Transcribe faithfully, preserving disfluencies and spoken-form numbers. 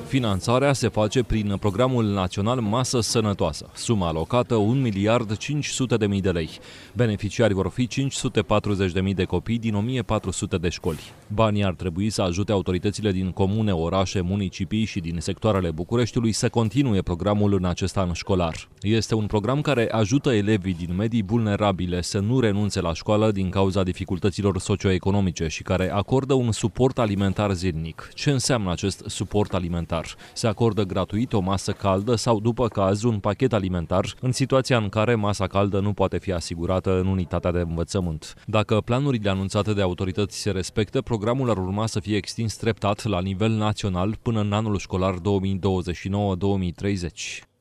Finanțarea se face prin Programul Național Masă Sănătoasă. Suma alocată un miliard cinci sute de mii de lei. Beneficiari vor fi cinci sute patruzeci de mii de copii din o mie patru sute de școli. Banii ar trebui să ajute autoritățile din comune, orașe, municipii și din sectoarele Bucureștiului să continue programul în acest an școlar. Este un program care ajută elevii din medii vulnerabile să nu renunțe la școală din cauza dificultăților socioeconomice și care acordă un suport alimentar zilnic. Ce înseamnă acest suport alimentar? Se acordă gratuit o masă caldă sau, după caz, un pachet alimentar în situația în care masa caldă nu poate fi asigurată în unitatea de învățământ. Dacă planurile anunțate de autorități se respectă, programul ar urma să fie extins treptat la nivel național până în anul școlar două mii douăzeci și nouă două mii treizeci.